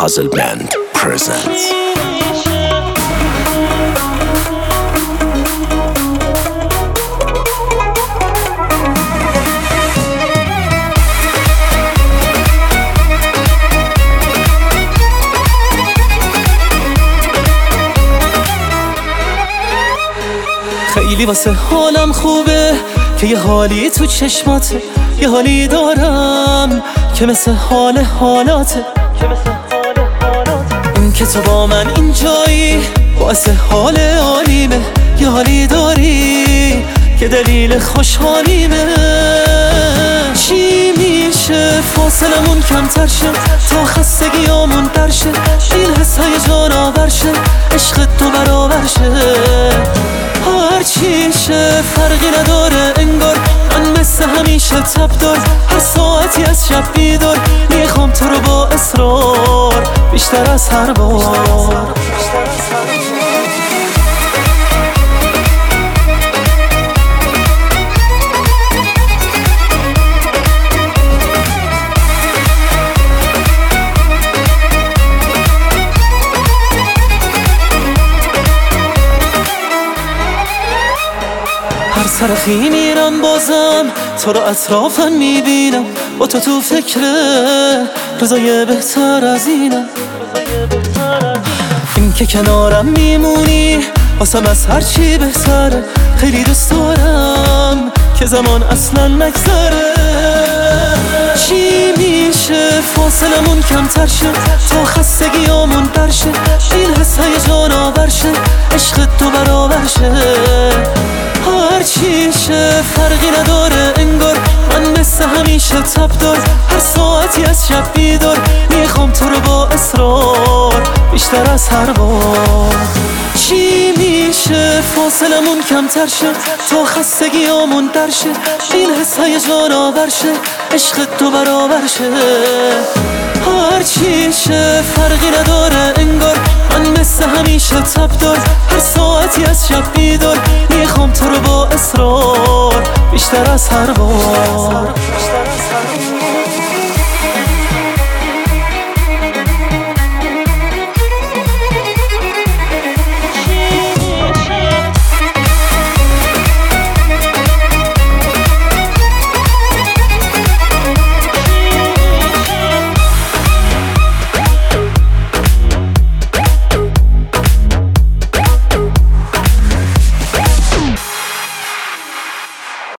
Puzzle Band presents. خیلی واسه حالم خوبه که یه حالی تو چشماته، یه حالی دارم که مثل حال حالاته. این که تو با من اینجایی باعث حال عالیمه، یه حالی داری که دلیل خوشحالیمه. چی میشه فاصلمون کمتر شه تا خستگیامون در شه، این حس هیجان آور شه، عشق تو برابر شه. هرچی شه فرقی نداره انگار من مثل همیشه تب دار، هر ساعتی از شب بیدار میخوام تو رو با اصرار بیشتر از هر بار. هر سرخی میرم بازم تو رو اطرافم میبینم، با تو فکره روزای بهتر از اینم. این که کنارم میمونی واسم از هر چی بهتره، خیلی دوست دارم که زمان اصلا نگذره. چی میشه فاصلمون کمتر شه تا خستگیامون در شه، این حس هیجان آور شه، عشق تو برابر شه. هرچی شه فرقی نداره انگار من مثل همیشه تب دار، هر ساعتی از شب بیدار میخوام تو رو با اصرار بیشتر از هر بار. چی میشه فاصلمون کمتر شه تا خستگیامون در شه، این حس هیجان آور شه، عشق تو برابر شه. هرچی شه فرقی نداره انگار من مثل همیشه تب دار، هر ساعتی از شب بیدار میخوام تو رو با اصرار بیشتر از هر بار.